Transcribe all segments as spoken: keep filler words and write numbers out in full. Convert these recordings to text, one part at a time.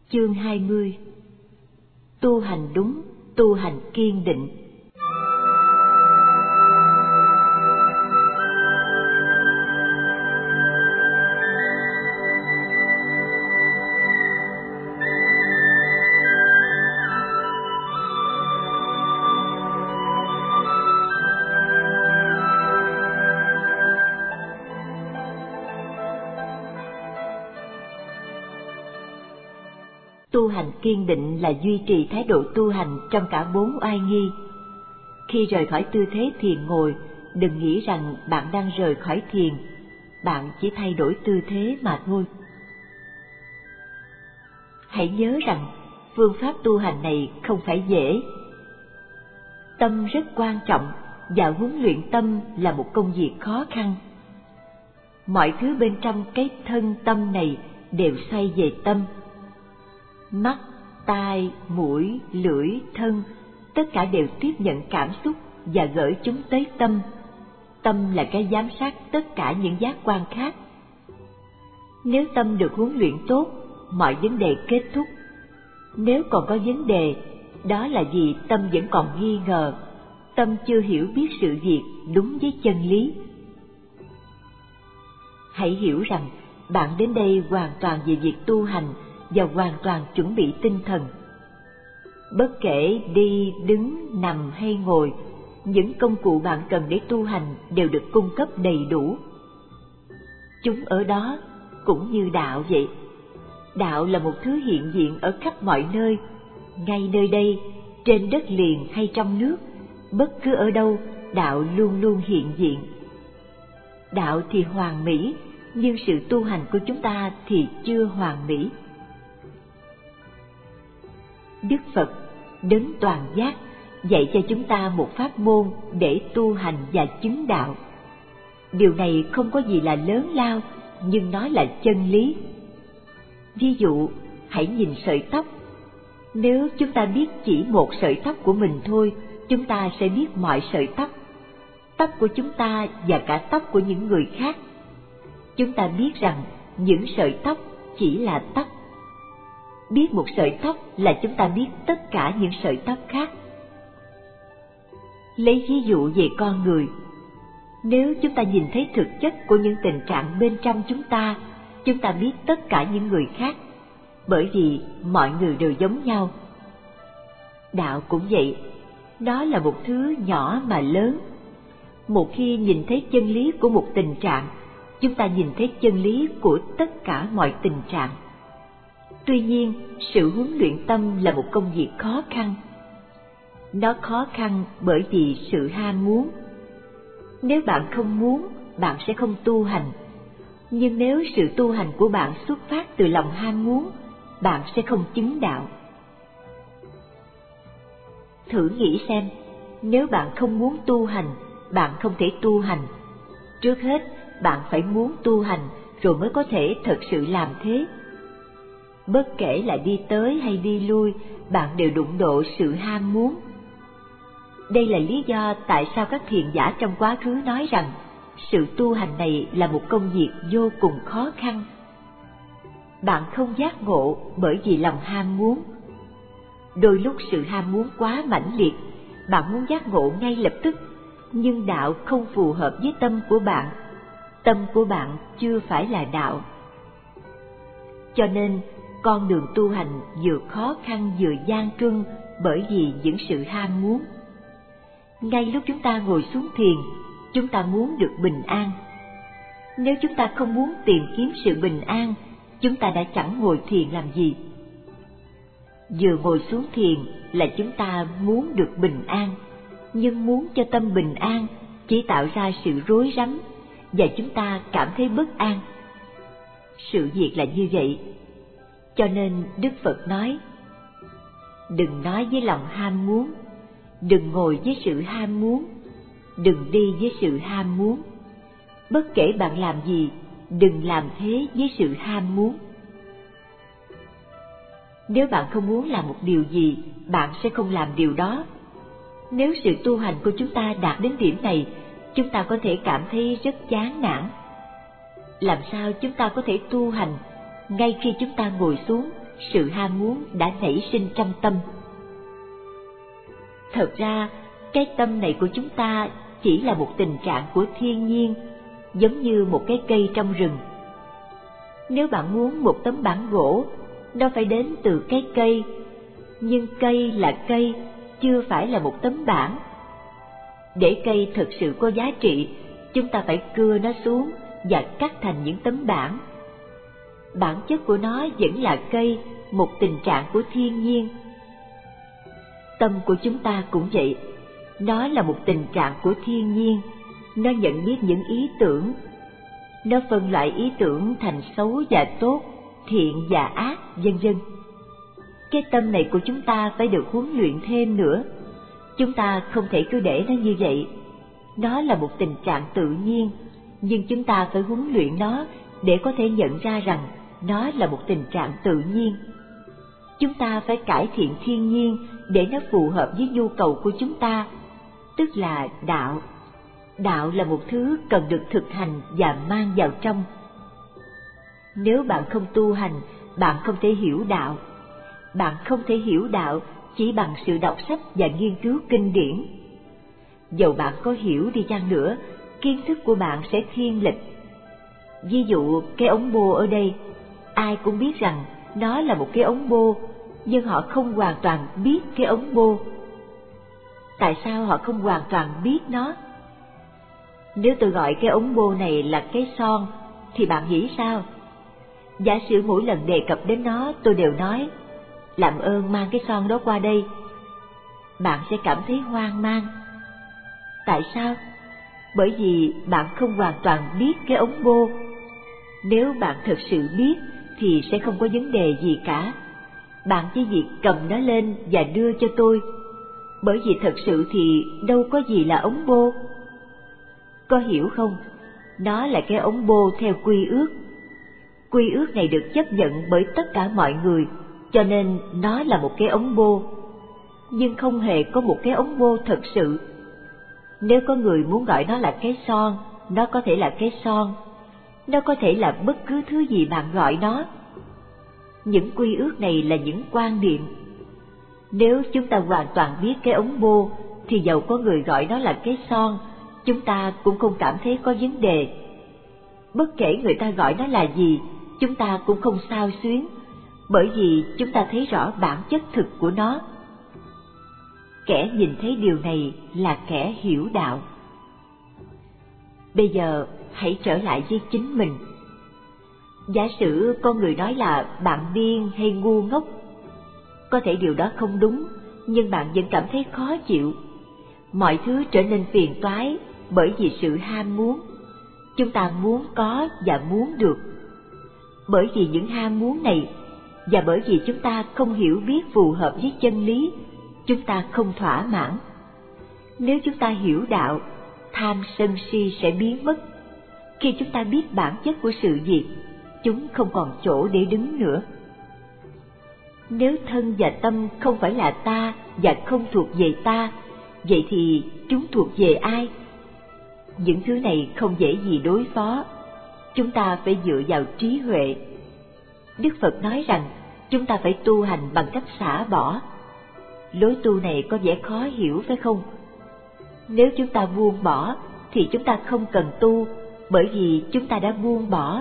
Chương hai mươi. Tu hành đúng, tu hành kiên định. Tu hành kiên định là duy trì thái độ tu hành trong cả bốn oai nghi. Khi rời khỏi tư thế thiền ngồi, đừng nghĩ rằng bạn đang rời khỏi thiền, bạn chỉ thay đổi tư thế mà thôi. Hãy nhớ rằng phương pháp tu hành này không phải dễ. Tâm rất quan trọng và huấn luyện tâm là một công việc khó khăn. Mọi thứ bên trong cái thân tâm này đều xoay về tâm. Mắt, tai, mũi, lưỡi, thân, tất cả đều tiếp nhận cảm xúc và gửi chúng tới tâm. Tâm là cái giám sát tất cả những giác quan khác. Nếu tâm được huấn luyện tốt, mọi vấn đề kết thúc. Nếu còn có vấn đề, đó là vì tâm vẫn còn nghi ngờ, tâm chưa hiểu biết sự việc đúng với chân lý. Hãy hiểu rằng bạn đến đây hoàn toàn vì việc tu hành và hoàn toàn chuẩn bị tinh thần. Bất kể đi, đứng, nằm hay ngồi, những công cụ bạn cần để tu hành đều được cung cấp đầy đủ. Chúng ở đó cũng như đạo vậy. Đạo là một thứ hiện diện ở khắp mọi nơi, ngay nơi đây, trên đất liền hay trong nước, bất cứ ở đâu, đạo luôn luôn hiện diện. Đạo thì hoàn mỹ, nhưng sự tu hành của chúng ta thì chưa hoàn mỹ. Đức Phật, đấng toàn giác, dạy cho chúng ta một pháp môn để tu hành và chứng đạo. Điều này không có gì là lớn lao, nhưng nó là chân lý. Ví dụ, hãy nhìn sợi tóc. Nếu chúng ta biết chỉ một sợi tóc của mình thôi, chúng ta sẽ biết mọi sợi tóc. Tóc của chúng ta và cả tóc của những người khác. Chúng ta biết rằng những sợi tóc chỉ là tóc. Biết một sợi tóc là chúng ta biết tất cả những sợi tóc khác. Lấy ví dụ về con người. Nếu chúng ta nhìn thấy thực chất của những tình trạng bên trong chúng ta, chúng ta biết tất cả những người khác, bởi vì mọi người đều giống nhau. Đạo cũng vậy, nó là một thứ nhỏ mà lớn. Một khi nhìn thấy chân lý của một tình trạng, chúng ta nhìn thấy chân lý của tất cả mọi tình trạng. Tuy nhiên, sự huấn luyện tâm là một công việc khó khăn. Nó khó khăn bởi vì sự ham muốn. Nếu bạn không muốn, bạn sẽ không tu hành. Nhưng nếu sự tu hành của bạn xuất phát từ lòng ham muốn, bạn sẽ không chứng đạo. Thử nghĩ xem, nếu bạn không muốn tu hành, bạn không thể tu hành. Trước hết, bạn phải muốn tu hành rồi mới có thể thật sự làm thế. Bất kể là đi tới hay đi lui, bạn đều đụng độ sự ham muốn. Đây là lý do tại sao các thiền giả trong quá khứ nói rằng sự tu hành này là một công việc vô cùng khó khăn. Bạn không giác ngộ bởi vì lòng ham muốn. Đôi lúc sự ham muốn quá mãnh liệt, bạn muốn giác ngộ ngay lập tức, nhưng đạo không phù hợp với tâm của bạn. Tâm của bạn chưa phải là đạo. Cho nên, con đường tu hành vừa khó khăn vừa gian truân bởi vì những sự ham muốn. Ngay lúc chúng ta ngồi xuống thiền, chúng ta muốn được bình an. Nếu chúng ta không muốn tìm kiếm sự bình an, chúng ta đã chẳng ngồi thiền làm gì. Vừa ngồi xuống thiền là chúng ta muốn được bình an, nhưng muốn cho tâm bình an chỉ tạo ra sự rối rắm và chúng ta cảm thấy bất an. Sự việc là như vậy. Cho nên Đức Phật nói, đừng nói với lòng ham muốn, đừng ngồi với sự ham muốn, đừng đi với sự ham muốn. Bất kể bạn làm gì, đừng làm thế với sự ham muốn. Nếu bạn không muốn làm một điều gì, bạn sẽ không làm điều đó. Nếu sự tu hành của chúng ta đạt đến điểm này, chúng ta có thể cảm thấy rất chán nản. Làm sao chúng ta có thể tu hành ngay khi chúng ta ngồi xuống sự ham muốn đã nảy sinh trong tâm. Thật ra, cái tâm này của chúng ta chỉ là một tình trạng của thiên nhiên, giống như một cái cây trong rừng. Nếu bạn muốn một tấm bảng gỗ, nó phải đến từ cái cây, nhưng cây là cây, chưa phải là một tấm bảng. Để cây thực sự có giá trị, chúng ta phải cưa nó xuống và cắt thành những tấm bảng. Bản chất của nó vẫn là cây, một tình trạng của thiên nhiên. Tâm của chúng ta cũng vậy, nó là một tình trạng của thiên nhiên, nó nhận biết những ý tưởng. Nó phân loại ý tưởng thành xấu và tốt, thiện và ác, vân vân. Cái tâm này của chúng ta phải được huấn luyện thêm nữa. Chúng ta không thể cứ để nó như vậy. Nó là một tình trạng tự nhiên, nhưng chúng ta phải huấn luyện nó để có thể nhận ra rằng nó là một tình trạng tự nhiên. Chúng ta phải cải thiện thiên nhiên để nó phù hợp với nhu cầu của chúng ta, tức là đạo. Đạo là một thứ cần được thực hành và mang vào trong. Nếu bạn không tu hành, bạn không thể hiểu đạo. Bạn không thể hiểu đạo chỉ bằng sự đọc sách và nghiên cứu kinh điển. Dầu bạn có hiểu đi chăng nữa, kiến thức của bạn sẽ thiên lệch. Ví dụ cái ống bô ở đây, ai cũng biết rằng nó là một cái ống bô, nhưng họ không hoàn toàn biết cái ống bô. Tại sao họ không hoàn toàn biết nó? Nếu tôi gọi cái ống bô này là cái son, thì bạn nghĩ sao? Giả sử mỗi lần đề cập đến nó, tôi đều nói, làm ơn mang cái son đó qua đây. Bạn sẽ cảm thấy hoang mang. Tại sao? Bởi vì bạn không hoàn toàn biết cái ống bô. Nếu bạn thực sự biết thì sẽ không có vấn đề gì cả. Bạn chỉ việc cầm nó lên và đưa cho tôi. Bởi vì thật sự thì đâu có gì là ống bô. Có hiểu không? Nó là cái ống bô theo quy ước. Quy ước này được chấp nhận bởi tất cả mọi người, cho nên nó là một cái ống bô. Nhưng không hề có một cái ống bô thật sự. Nếu có người muốn gọi nó là cái son, nó có thể là cái son. Nó có thể là bất cứ thứ gì bạn gọi nó. Những quy ước này là những quan niệm. Nếu chúng ta hoàn toàn biết cái ống bô, thì dầu có người gọi nó là cái son, chúng ta cũng không cảm thấy có vấn đề. Bất kể người ta gọi nó là gì, chúng ta cũng không xao xuyến, bởi vì chúng ta thấy rõ bản chất thực của nó. Kẻ nhìn thấy điều này là kẻ hiểu đạo. Bây giờ hãy trở lại với chính mình. Giả sử con người nói là bạn điên hay ngu ngốc, có thể điều đó không đúng, nhưng bạn vẫn cảm thấy khó chịu. Mọi thứ trở nên phiền toái bởi vì sự ham muốn. Chúng ta muốn có và muốn được. Bởi vì những ham muốn này, và bởi vì chúng ta không hiểu biết phù hợp với chân lý, chúng ta không thỏa mãn. Nếu chúng ta hiểu đạo, tham sân si sẽ biến mất. Khi chúng ta biết bản chất của sự việc, chúng không còn chỗ để đứng nữa. Nếu thân và tâm không phải là ta và không thuộc về ta, vậy thì chúng thuộc về ai? Những thứ này không dễ gì đối phó. Chúng ta phải dựa vào trí huệ. Đức Phật nói rằng chúng ta phải tu hành bằng cách xả bỏ. Lối tu này có vẻ khó hiểu phải không? Nếu chúng ta buông bỏ thì chúng ta không cần tu, bởi vì chúng ta đã buông bỏ.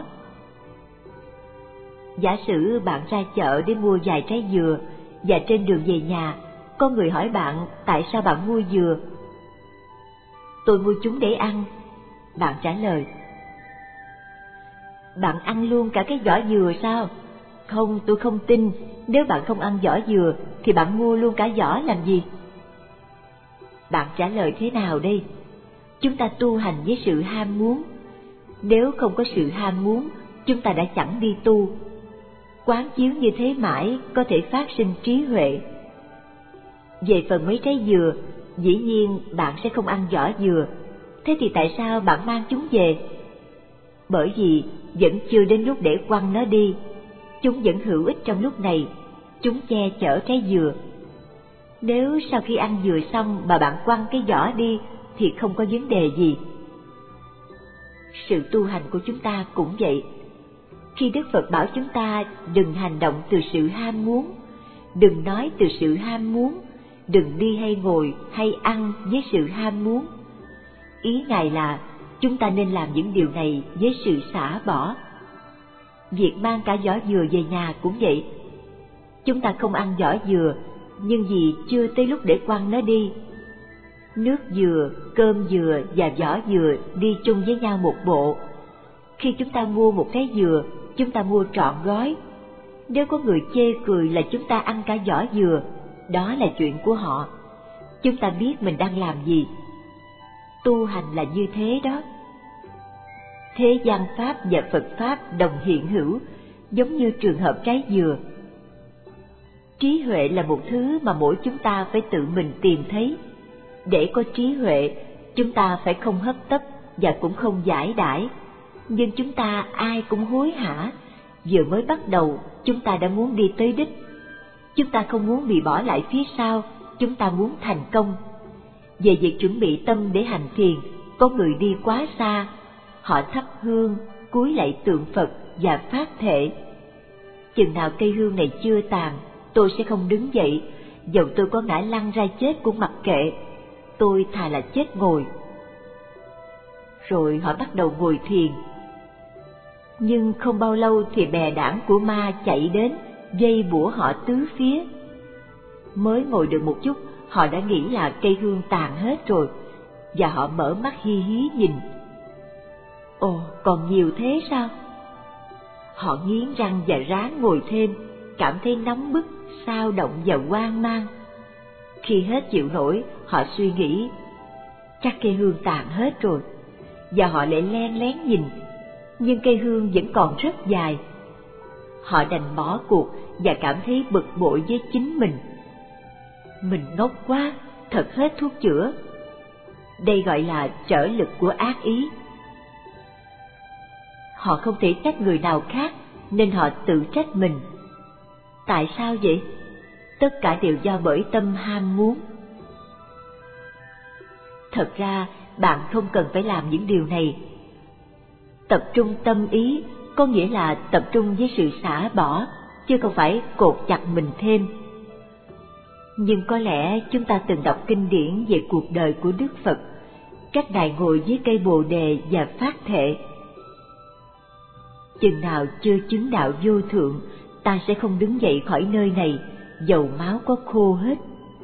Giả sử bạn ra chợ để mua vài trái dừa, và trên đường về nhà, có người hỏi bạn tại sao bạn mua dừa. Tôi mua chúng để ăn. Bạn trả lời. Bạn ăn luôn cả cái vỏ dừa sao? Không, tôi không tin. Nếu bạn không ăn vỏ dừa thì bạn mua luôn cả vỏ làm gì? Bạn trả lời thế nào đây? Chúng ta tu hành với sự ham muốn. Nếu không có sự ham muốn, chúng ta đã chẳng đi tu. Quán chiếu như thế mãi có thể phát sinh trí huệ. Về phần mấy trái dừa, dĩ nhiên bạn sẽ không ăn vỏ dừa. Thế thì tại sao bạn mang chúng về? Bởi vì vẫn chưa đến lúc để quăng nó đi. Chúng vẫn hữu ích trong lúc này. Chúng che chở trái dừa. Nếu sau khi ăn dừa xong mà bạn quăng cái vỏ đi thì không có vấn đề gì. Sự tu hành của chúng ta cũng vậy. Khi Đức Phật bảo chúng ta đừng hành động từ sự ham muốn, đừng nói từ sự ham muốn, đừng đi hay ngồi hay ăn với sự ham muốn, ý Ngài là chúng ta nên làm những điều này với sự xả bỏ. Việc mang cả vỏ dừa về nhà cũng vậy. Chúng ta không ăn vỏ dừa, nhưng vì chưa tới lúc để quăng nó đi. Nước dừa, cơm dừa và vỏ dừa đi chung với nhau một bộ. Khi chúng ta mua một cái dừa, chúng ta mua trọn gói. Nếu có người chê cười là chúng ta ăn cả vỏ dừa, đó là chuyện của họ. Chúng ta biết mình đang làm gì. Tu hành là như thế đó. Thế gian Pháp và Phật Pháp đồng hiện hữu, giống như trường hợp trái dừa. Trí huệ là một thứ mà mỗi chúng ta phải tự mình tìm thấy. Để có trí huệ, chúng ta phải không hấp tấp và cũng không giải đãi. Nhưng chúng ta ai cũng hối hả, vừa mới bắt đầu chúng ta đã muốn đi tới đích. Chúng ta không muốn bị bỏ lại phía sau, chúng ta muốn thành công. Về việc chuẩn bị tâm để hành thiền, có người đi quá xa, họ thắp hương, cúi lạy tượng Phật và phát thệ: chừng nào cây hương này chưa tàn, tôi sẽ không đứng dậy, dầu tôi có ngã lăn ra chết cũng mặc kệ, tôi thà là chết ngồi. Rồi họ bắt đầu ngồi thiền. Nhưng không bao lâu thì bè đảng của ma chạy đến, dây bủa họ tứ phía. Mới ngồi được một chút, họ đã nghĩ là cây hương tàn hết rồi, và họ mở mắt hi hí nhìn. Ồ, còn nhiều thế sao? Họ nghiến răng và ráng ngồi thêm, cảm thấy nóng bức, xao động và hoang mang. Khi hết chịu nổi, họ suy nghĩ, chắc cây hương tàn hết rồi, và họ lại len lén nhìn, nhưng cây hương vẫn còn rất dài. Họ đành bỏ cuộc và cảm thấy bực bội với chính mình. Mình ngốc quá, thật hết thuốc chữa. Đây gọi là trở lực của ác ý. Họ không thể trách người nào khác, nên họ tự trách mình. Tại sao vậy? Tất cả đều do bởi tâm ham muốn. Thật ra, bạn không cần phải làm những điều này. Tập trung tâm ý có nghĩa là tập trung với sự xả bỏ, chứ không phải cột chặt mình thêm. Nhưng có lẽ chúng ta từng đọc kinh điển về cuộc đời của Đức Phật, cách Ngài ngồi dưới cây Bồ Đề và phát thệ: chừng nào chưa chứng đạo vô thượng, ta sẽ không đứng dậy khỏi nơi này, dầu máu có khô hết.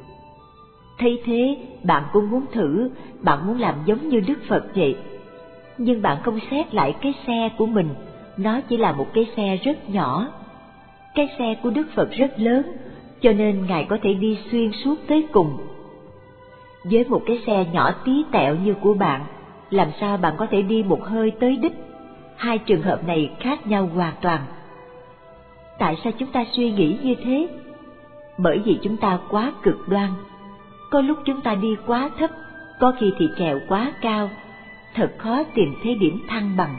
Thấy thế, bạn cũng muốn thử, bạn muốn làm giống như Đức Phật vậy. Nhưng bạn không xét lại cái xe của mình, nó chỉ là một cái xe rất nhỏ. Cái xe của Đức Phật rất lớn, cho nên Ngài có thể đi xuyên suốt tới cùng. Với một cái xe nhỏ tí tẹo như của bạn, làm sao bạn có thể đi một hơi tới đích? Hai trường hợp này khác nhau hoàn toàn. Tại sao chúng ta suy nghĩ như thế? Bởi vì chúng ta quá cực đoan. Có lúc chúng ta đi quá thấp, có khi thì trèo quá cao, thật khó tìm thấy điểm thăng bằng.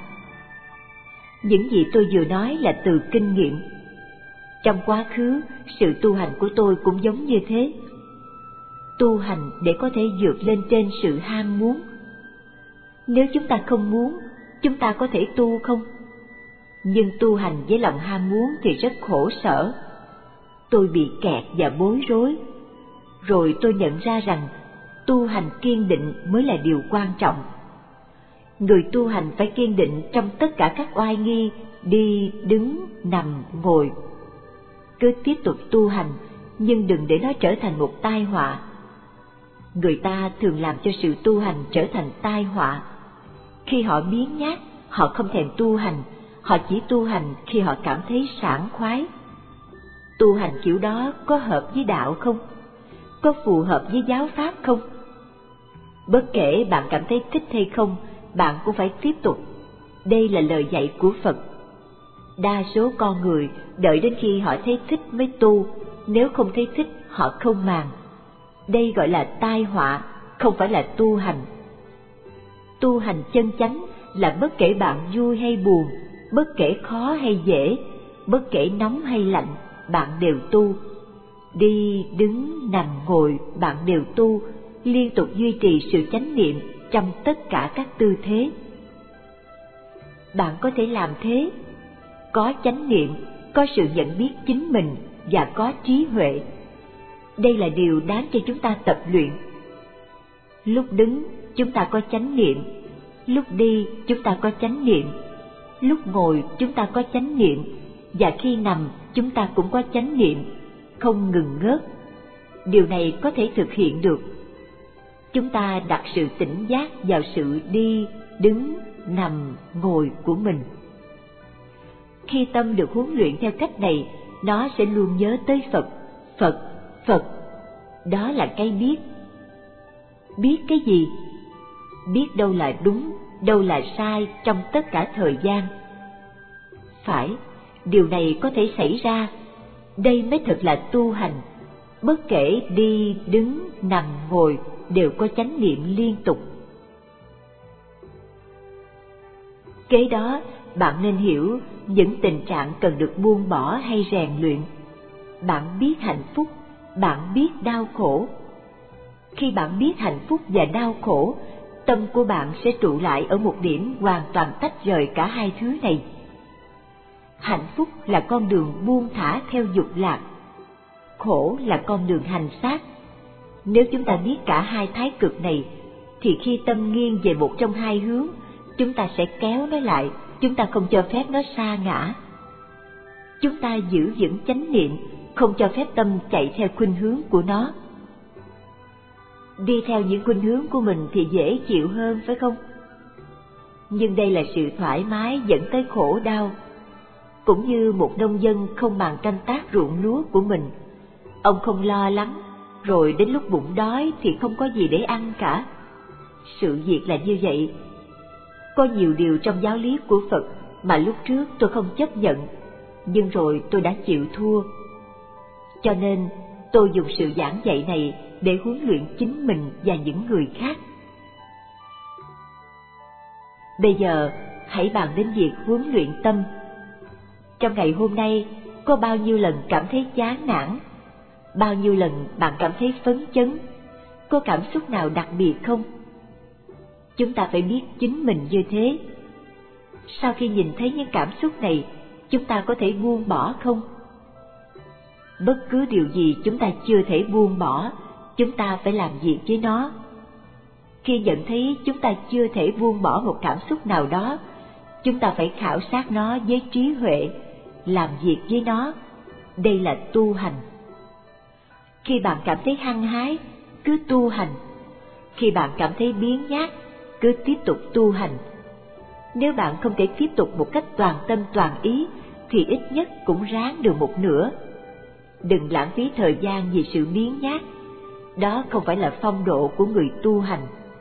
Những gì tôi vừa nói là từ kinh nghiệm. Trong quá khứ, sự tu hành của tôi cũng giống như thế. Tu hành để có thể vượt lên trên sự ham muốn. Nếu chúng ta không muốn, chúng ta có thể tu không? Nhưng tu hành với lòng ham muốn thì rất khổ sở. Tôi bị kẹt và bối rối. Rồi tôi nhận ra rằng tu hành kiên định mới là điều quan trọng. Người tu hành phải kiên định trong tất cả các oai nghi, đi, đứng, nằm, ngồi. Cứ tiếp tục tu hành, nhưng đừng để nó trở thành một tai họa. Người ta thường làm cho sự tu hành trở thành tai họa. Khi họ biếng nhác, họ không thèm tu hành, họ chỉ tu hành khi họ cảm thấy sảng khoái. Tu hành kiểu đó có hợp với đạo không? Có phù hợp với giáo pháp không? Bất kể bạn cảm thấy thích hay không, bạn cũng phải tiếp tục. Đây là lời dạy của Phật. Đa số con người đợi đến khi họ thấy thích mới tu, nếu không thấy thích họ không màng. Đây gọi là tai họa, không phải là tu hành. Tu hành chân chánh là bất kể bạn vui hay buồn, bất kể khó hay dễ, bất kể nóng hay lạnh, bạn đều tu. Đi, đứng, nằm, ngồi, bạn đều tu, liên tục duy trì sự chánh niệm trong tất cả các tư thế. Bạn có thể làm thế. có chánh niệm, có sự nhận biết chính mình và có trí huệ. Đây là điều đáng cho chúng ta tập luyện. Lúc đứng, chúng ta có chánh niệm. Lúc đi, chúng ta có chánh niệm. Lúc ngồi, chúng ta có chánh niệm. Và khi nằm, chúng ta cũng có chánh niệm, không ngừng ngớt. Điều này có thể thực hiện được. Chúng ta đặt sự tỉnh giác vào sự đi, đứng, nằm, ngồi của mình. Khi tâm được huấn luyện theo cách này, nó sẽ luôn nhớ tới Phật, Phật, Phật. Đó là cái biết. Biết cái gì? Biết đâu là đúng, đâu là sai trong tất cả thời gian. Phải, điều này có thể xảy ra. Đây mới thật là tu hành. Bất kể đi, đứng, nằm, ngồi đều có chánh niệm liên tục. Kế đó, bạn nên hiểu những tình trạng cần được buông bỏ hay rèn luyện. Bạn biết hạnh phúc, bạn biết đau khổ. Khi bạn biết hạnh phúc và đau khổ, tâm của bạn sẽ trụ lại ở một điểm hoàn toàn tách rời cả hai thứ này. Hạnh phúc là con đường buông thả theo dục lạc, khổ là con đường hành xác. Nếu chúng ta biết cả hai thái cực này, thì khi tâm nghiêng về một trong hai hướng, chúng ta sẽ kéo nó lại, chúng ta không cho phép nó sa ngã. Chúng ta giữ vững chánh niệm, không cho phép tâm chạy theo khuynh hướng của nó. Đi theo những khuynh hướng của mình thì dễ chịu hơn, phải không? Nhưng đây là sự thoải mái dẫn tới khổ đau. Cũng như một nông dân không màng canh tác ruộng lúa của mình, ông không lo lắng, rồi đến lúc bụng đói thì không có gì để ăn cả. Sự việc là như vậy. Có nhiều điều trong giáo lý của Phật mà lúc trước tôi không chấp nhận, nhưng rồi tôi đã chịu thua. Cho nên tôi dùng sự giảng dạy này để huấn luyện chính mình và những người khác. Bây giờ hãy bàn đến việc huấn luyện tâm. Trong ngày hôm nay, có bao nhiêu lần cảm thấy chán nản? Bao nhiêu lần bạn cảm thấy phấn chấn? Có cảm xúc nào đặc biệt không? Chúng ta phải biết chính mình như thế. Sau khi nhìn thấy những cảm xúc này, chúng ta có thể buông bỏ không? Bất cứ điều gì chúng ta chưa thể buông bỏ, chúng ta phải làm việc với nó. Khi nhận thấy chúng ta chưa thể buông bỏ một cảm xúc nào đó, chúng ta phải khảo sát nó với trí huệ, làm việc với nó. Đây là tu hành. Khi bạn cảm thấy hăng hái, cứ tu hành. Khi bạn cảm thấy biếng nhác, cứ tiếp tục tu hành. Nếu bạn không thể tiếp tục một cách toàn tâm toàn ý, thì ít nhất cũng ráng được một nửa. Đừng lãng phí thời gian vì sự biếng nhác. Đó không phải là phong độ của người tu hành.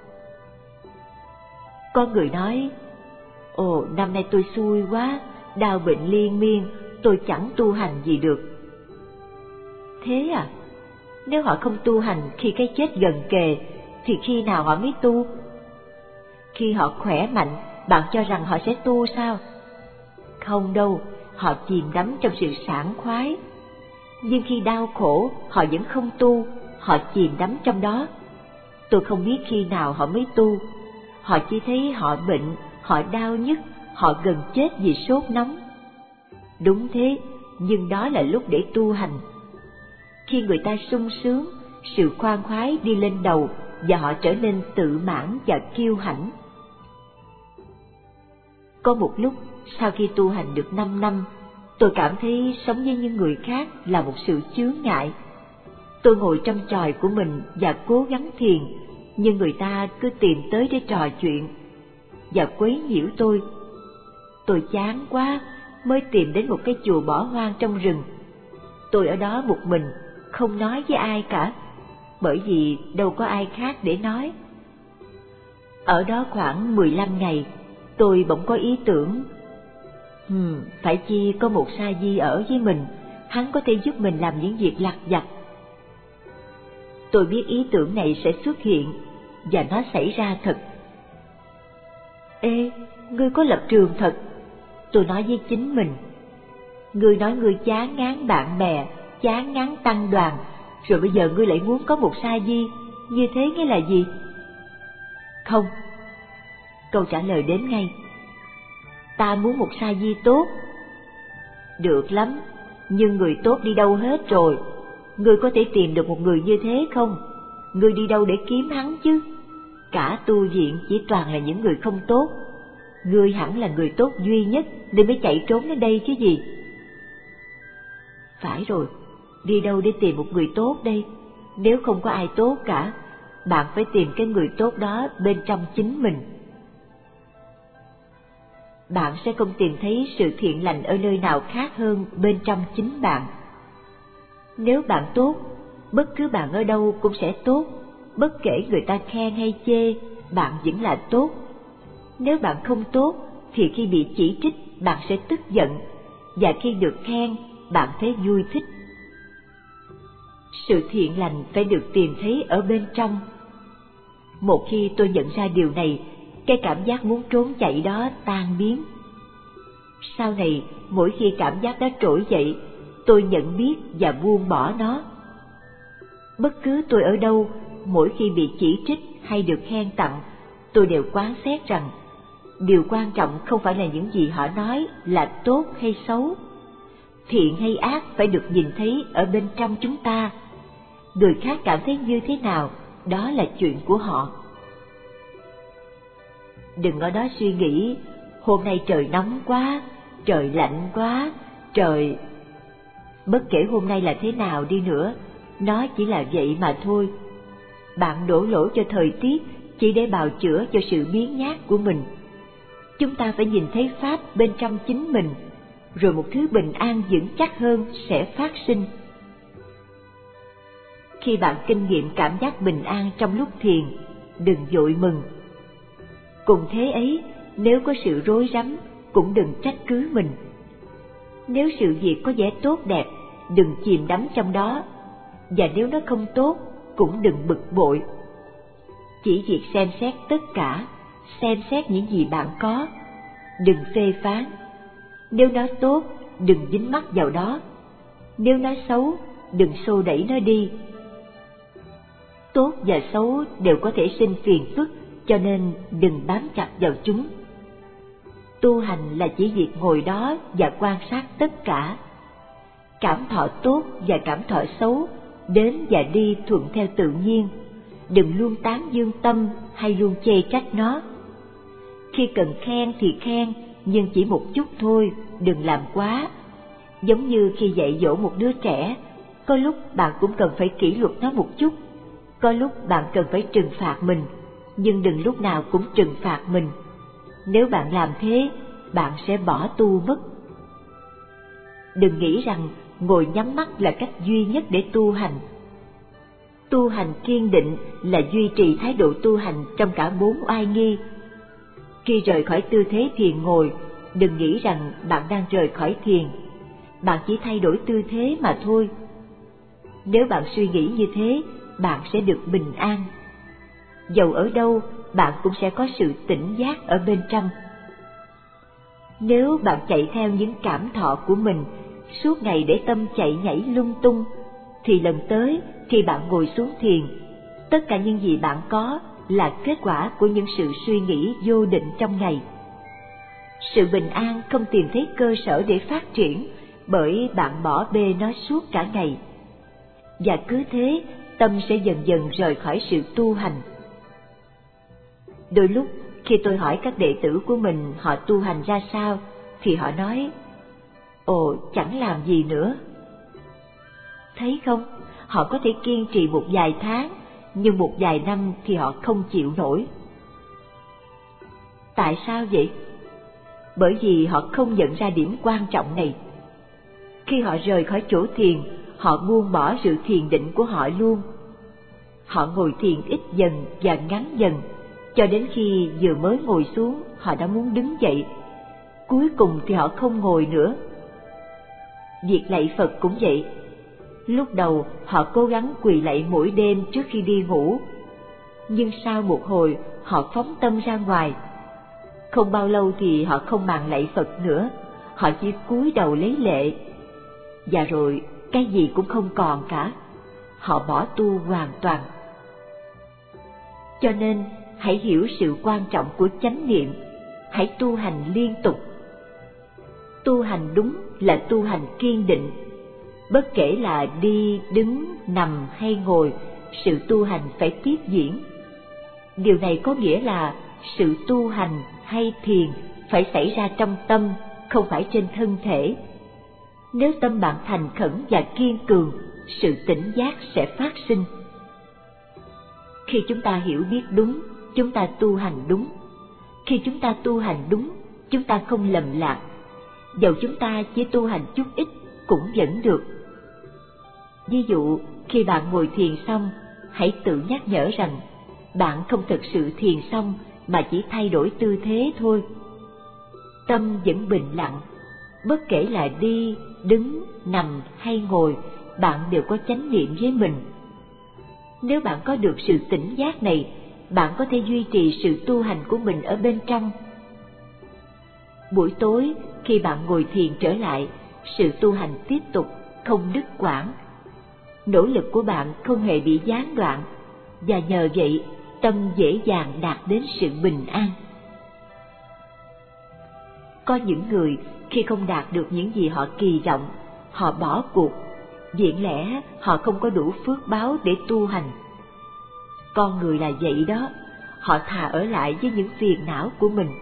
Có người nói, ồ, năm nay tôi xui quá, đau bệnh liên miên, tôi chẳng tu hành gì được. Thế à? Nếu họ không tu hành khi cái chết gần kề, thì khi nào họ mới tu? Khi họ khỏe mạnh, bạn cho rằng họ sẽ tu sao? Không đâu, họ chìm đắm trong sự sảng khoái. Nhưng khi đau khổ, họ vẫn không tu, họ chìm đắm trong đó. Tôi không biết khi nào họ mới tu. Họ chỉ thấy họ bệnh, họ đau nhức, họ gần chết vì sốt nóng. Đúng thế, nhưng đó là lúc để tu hành. Khi người ta sung sướng, sự khoan khoái đi lên đầu và họ trở nên tự mãn và kiêu hãnh. Có một lúc, sau khi tu hành được năm năm, tôi cảm thấy sống với những người khác là một sự chướng ngại. Tôi ngồi trong chòi của mình và cố gắng thiền, nhưng người ta cứ tìm tới để trò chuyện và quấy nhiễu tôi. Tôi chán quá, mới tìm đến một cái chùa bỏ hoang trong rừng. Tôi ở đó một mình, không nói với ai cả, bởi vì đâu có ai khác để nói. Ở đó khoảng mười lăm ngày, tôi bỗng có ý tưởng, hmm, phải chi có một sa di ở với mình, hắn có thể giúp mình làm những việc lặt vặt. Tôi biết ý tưởng này sẽ xuất hiện, và nó xảy ra thật. Ê, ngươi có lập trường thật, tôi nói với chính mình. Ngươi nói ngươi chán ngán bạn bè, chán ngán tăng đoàn, rồi bây giờ ngươi lại muốn có một sa di, như thế nghĩa là gì? Không. Câu trả lời đến ngay. Ta muốn một sa di tốt. Được lắm, nhưng người tốt đi đâu hết rồi? Ngươi có thể tìm được một người như thế không? Ngươi đi đâu để kiếm hắn chứ? Cả tu viện chỉ toàn là những người không tốt. Ngươi hẳn là người tốt duy nhất nên mới chạy trốn đến đây chứ gì. Phải rồi, đi đâu để tìm một người tốt đây? Nếu không có ai tốt cả, bạn phải tìm cái người tốt đó bên trong chính mình. Bạn sẽ không tìm thấy sự thiện lành ở nơi nào khác hơn bên trong chính bạn. Nếu bạn tốt, bất cứ bạn ở đâu cũng sẽ tốt, bất kể người ta khen hay chê, bạn vẫn là tốt. Nếu bạn không tốt, thì khi bị chỉ trích, bạn sẽ tức giận, và khi được khen, bạn thấy vui thích. Sự thiện lành phải được tìm thấy ở bên trong. Một khi tôi nhận ra điều này, cái cảm giác muốn trốn chạy đó tan biến. Sau này, mỗi khi cảm giác đó trỗi dậy, tôi nhận biết và buông bỏ nó. Bất cứ tôi ở đâu, mỗi khi bị chỉ trích hay được khen tặng, tôi đều quán xét rằng điều quan trọng không phải là những gì họ nói là tốt hay xấu. Thiện hay ác phải được nhìn thấy ở bên trong chúng ta. Người khác cảm thấy như thế nào, đó là chuyện của họ. Đừng ở đó suy nghĩ, hôm nay trời nóng quá, trời lạnh quá, trời... Bất kể hôm nay là thế nào đi nữa, nó chỉ là vậy mà thôi. Bạn đổ lỗi cho thời tiết chỉ để bào chữa cho sự biếng nhác của mình. Chúng ta phải nhìn thấy Pháp bên trong chính mình, rồi một thứ bình an vững chắc hơn sẽ phát sinh. Khi bạn kinh nghiệm cảm giác bình an trong lúc thiền, đừng vội mừng. Cùng thế ấy, nếu có sự rối rắm, cũng đừng trách cứ mình. Nếu sự việc có vẻ tốt đẹp, đừng chìm đắm trong đó, và nếu nó không tốt, cũng đừng bực bội. Chỉ việc xem xét tất cả, xem xét những gì bạn có, đừng phê phán. Nếu nó tốt, đừng dính mắc vào đó. Nếu nó xấu, đừng xô đẩy nó đi. Tốt và xấu đều có thể sinh phiền phức, cho nên đừng bám chặt vào chúng. Tu hành là chỉ việc ngồi đó và quan sát tất cả. Cảm thọ tốt và cảm thọ xấu đến và đi thuận theo tự nhiên. Đừng luôn tán dương tâm hay luôn chê trách nó. Khi cần khen thì khen, nhưng chỉ một chút thôi, đừng làm quá. Giống như khi dạy dỗ một đứa trẻ, có lúc bạn cũng cần phải kỷ luật nó một chút. Có lúc bạn cần phải trừng phạt mình, nhưng đừng lúc nào cũng trừng phạt mình. Nếu bạn làm thế, bạn sẽ bỏ tu mất. Đừng nghĩ rằng ngồi nhắm mắt là cách duy nhất để tu hành. Tu hành kiên định là duy trì thái độ tu hành trong cả bốn oai nghi. Khi rời khỏi tư thế thiền ngồi, đừng nghĩ rằng bạn đang rời khỏi thiền. Bạn chỉ thay đổi tư thế mà thôi. Nếu bạn suy nghĩ như thế, bạn sẽ được bình an. Dầu ở đâu, bạn cũng sẽ có sự tỉnh giác ở bên trong. Nếu bạn chạy theo những cảm thọ của mình, suốt ngày để tâm chạy nhảy lung tung, thì lần tới khi bạn ngồi xuống thiền, tất cả những gì bạn có là kết quả của những sự suy nghĩ vô định trong ngày. Sự bình an không tìm thấy cơ sở để phát triển, bởi bạn bỏ bê nó suốt cả ngày. Và cứ thế, tâm sẽ dần dần rời khỏi sự tu hành. Đôi lúc, khi tôi hỏi các đệ tử của mình họ tu hành ra sao, thì họ nói, ồ, chẳng làm gì nữa. Thấy không, họ có thể kiên trì một vài tháng, nhưng một vài năm thì họ không chịu nổi. Tại sao vậy? Bởi vì họ không nhận ra điểm quan trọng này. Khi họ rời khỏi chỗ thiền, họ buông bỏ sự thiền định của họ luôn. Họ ngồi thiền ít dần và ngắn dần, cho đến khi vừa mới ngồi xuống, họ đã muốn đứng dậy. Cuối cùng thì họ không ngồi nữa. Việc lạy Phật cũng vậy. Lúc đầu họ cố gắng quỳ lạy mỗi đêm trước khi đi ngủ, nhưng sau một hồi họ phóng tâm ra ngoài. Không bao lâu thì họ không màng lạy Phật nữa, họ chỉ cúi đầu lấy lệ. Và rồi cái gì cũng không còn cả, họ bỏ tu hoàn toàn. Cho nên hãy hiểu sự quan trọng của chánh niệm, hãy tu hành liên tục. Tu hành đúng là tu hành kiên định. Bất kể là đi, đứng, nằm hay ngồi, sự tu hành phải tiếp diễn. Điều này có nghĩa là sự tu hành hay thiền phải xảy ra trong tâm, không phải trên thân thể. Nếu tâm bạn thành khẩn và kiên cường, sự tỉnh giác sẽ phát sinh. Khi chúng ta hiểu biết đúng, chúng ta tu hành đúng. Khi chúng ta tu hành đúng, chúng ta không lầm lạc. Dầu chúng ta chỉ tu hành chút ít cũng vẫn được. Ví dụ, khi bạn ngồi thiền xong, hãy tự nhắc nhở rằng bạn không thực sự thiền xong mà chỉ thay đổi tư thế thôi. Tâm vẫn bình lặng, bất kể là đi, đứng, nằm hay ngồi, bạn đều có chánh niệm với mình. Nếu bạn có được sự tỉnh giác này, bạn có thể duy trì sự tu hành của mình ở bên trong. Buổi tối, khi bạn ngồi thiền trở lại, sự tu hành tiếp tục, không đứt quãng. Nỗ lực của bạn không hề bị gián đoạn, và nhờ vậy, tâm dễ dàng đạt đến sự bình an. Có những người khi không đạt được những gì họ kỳ vọng, họ bỏ cuộc, viện lẽ họ không có đủ phước báo để tu hành. Con người là vậy đó, họ thà ở lại với những phiền não của mình.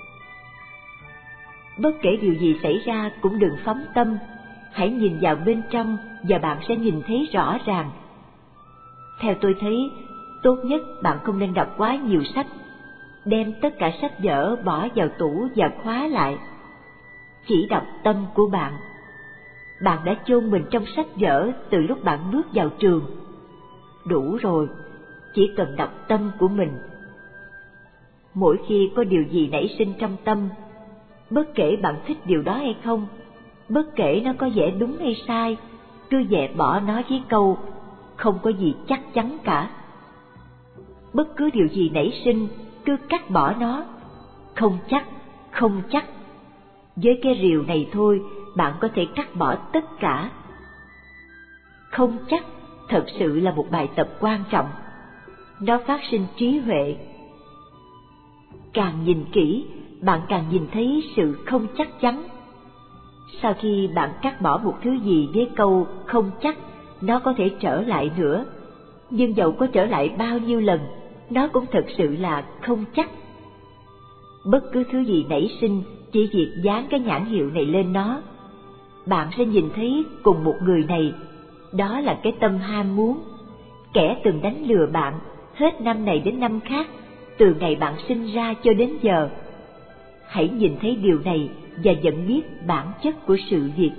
Bất kể điều gì xảy ra cũng đừng phóng tâm, hãy nhìn vào bên trong và bạn sẽ nhìn thấy rõ ràng. Theo tôi thấy, tốt nhất bạn không nên đọc quá nhiều sách, đem tất cả sách vở bỏ vào tủ và khóa lại. Chỉ đọc tâm của bạn. Bạn đã chôn mình trong sách vở từ lúc bạn bước vào trường. Đủ rồi, chỉ cần đọc tâm của mình. Mỗi khi có điều gì nảy sinh trong tâm, bất kể bạn thích điều đó hay không, bất kể nó có vẻ đúng hay sai, cứ dẹp bỏ nó với câu không có gì chắc chắn cả. Bất cứ điều gì nảy sinh, cứ cắt bỏ nó. Không chắc, không chắc. Với cái rìu này thôi, bạn có thể cắt bỏ tất cả. Không chắc thật sự là một bài tập quan trọng. Nó phát sinh trí huệ. Càng nhìn kỹ, bạn càng nhìn thấy sự không chắc chắn. Sau khi bạn cắt bỏ một thứ gì với câu không chắc, nó có thể trở lại nữa. Nhưng dầu có trở lại bao nhiêu lần, nó cũng thật sự là không chắc. Bất cứ thứ gì nảy sinh, chỉ việc dán cái nhãn hiệu này lên nó, bạn sẽ nhìn thấy cùng một người này. Đó là cái tâm ham muốn, kẻ từng đánh lừa bạn hết năm này đến năm khác, từ ngày bạn sinh ra cho đến giờ. Hãy nhìn thấy điều này và nhận biết bản chất của sự việc.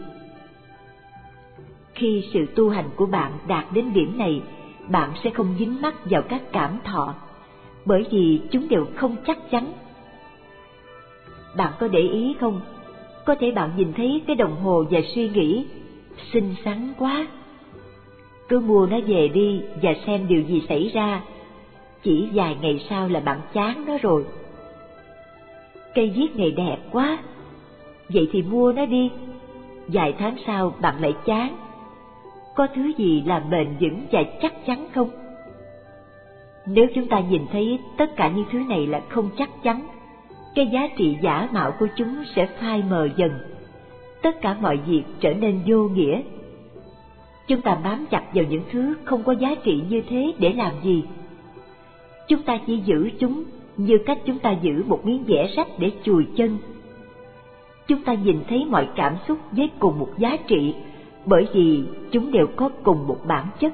Khi sự tu hành của bạn đạt đến điểm này, bạn sẽ không dính mắc vào các cảm thọ, bởi vì chúng đều không chắc chắn. Bạn có để ý không? Có thể bạn nhìn thấy cái đồng hồ và suy nghĩ, xinh xắn quá. Cứ mua nó về đi và xem điều gì xảy ra. Chỉ vài ngày sau là bạn chán nó rồi. Cây viết này đẹp quá, vậy thì mua nó đi. Vài tháng sau bạn lại chán. Có thứ gì là bền vững và chắc chắn không? Nếu chúng ta nhìn thấy tất cả những thứ này là không chắc chắn, cái giá trị giả mạo của chúng sẽ phai mờ dần. Tất cả mọi việc trở nên vô nghĩa. Chúng ta bám chặt vào những thứ không có giá trị như thế để làm gì? Chúng ta chỉ giữ chúng như cách chúng ta giữ một miếng vẽ rách để chùi chân. Chúng ta nhìn thấy mọi cảm xúc với cùng một giá trị, bởi vì chúng đều có cùng một bản chất.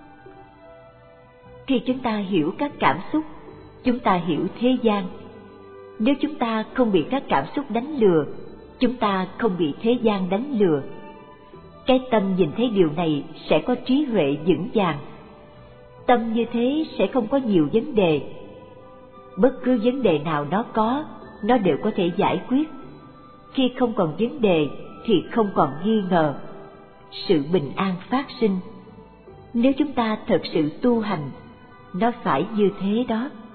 Khi chúng ta hiểu các cảm xúc, chúng ta hiểu thế gian. Nếu chúng ta không bị các cảm xúc đánh lừa, chúng ta không bị thế gian đánh lừa. Cái tâm nhìn thấy điều này sẽ có trí huệ vững vàng. Tâm như thế sẽ không có nhiều vấn đề. Bất cứ vấn đề nào nó có, nó đều có thể giải quyết. Khi không còn vấn đề thì không còn nghi ngờ. Sự bình an phát sinh. Nếu chúng ta thật sự tu hành, nó phải như thế đó.